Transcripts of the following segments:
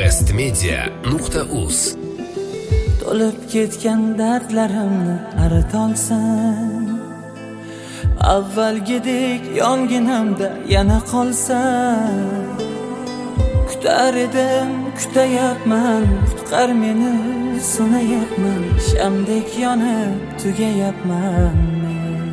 bestmedia.uz To'lib ketgan dardlarimni aritolsam, avvalgidek yonginamda yana qolsam, kutar edim, kutayapman, qutqar meni, sunayapman, shamdek yonib tugayapman men.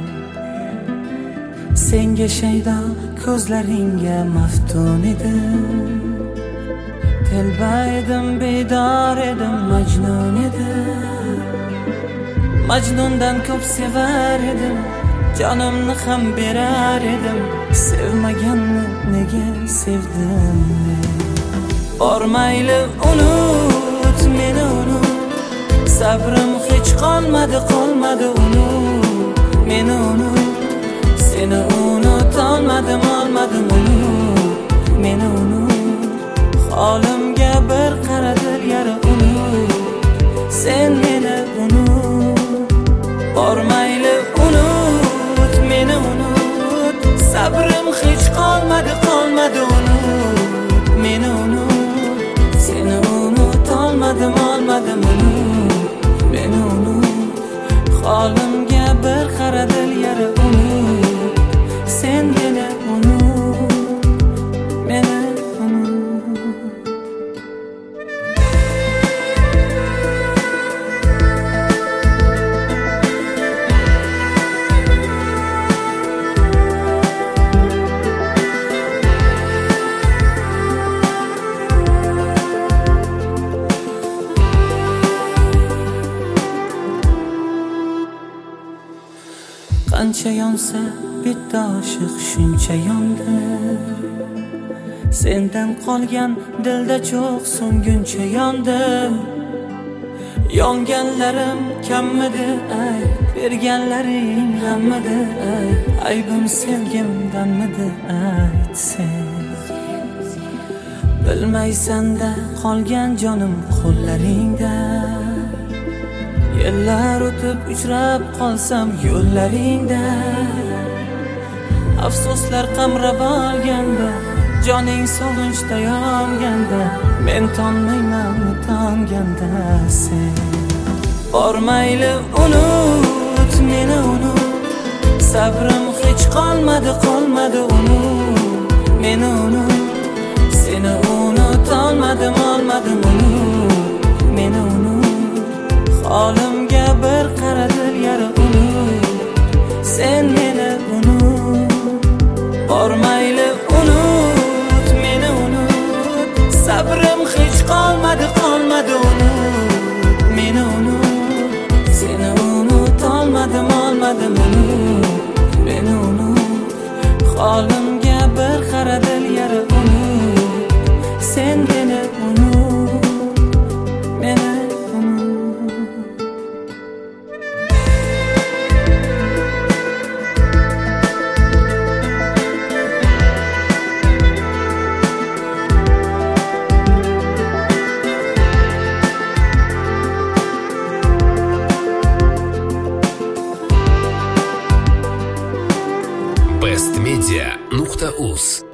Senga shaydo ko'zlaringga maftun edim, telba edim, bedor edim, majnun edim. Majnundan ko'p sevar edim, jonimni ham berar edim. Sevmaganni nega sevdim men? Bormayli unut, meni unut, sabrim hech qolmadi unut, meni unut. Seni unutolmadim, unut, meni unut. Holimga bir qaradir yara unut, sen meni unut. Bormayli unut, meni unut, sabrim hech qolmadi unut, meni unut. Seni unutolmadim, unut, meni unut. Holimga bir qaradir yara unut, sen meni unut, meni qancha yonsa bitta oshiq shuncha yondi. Sendan qolgan dilda cho'q so'nguncha yondim. Yonganlarim kammidi ay, berganlaring hammidi ay. Aybim sevgimdanmidi ayt sen. Bilmaysan-da qolgan jonim qo'llaringda. Yillar o'tib uchrab qolsam yo'llaringda, afsuslar qamrab olganda, joning sog'inchda yonganda, men tonmayman tonganda sen. Bormayli unut, meni unut, sabrim hech qolmadi unut, meni unut. Seni unutolmadim, unut, meni unut. Holimga bir qaradir yara unut, sen meni unut. Bormayli unut, meni unut, sabrim hech qolmadi unut, meni unut. Seni unutolmadim, unut, meni unut. Holimga bir qaradir yara unut, sen meni unut, meni bestmedia.uz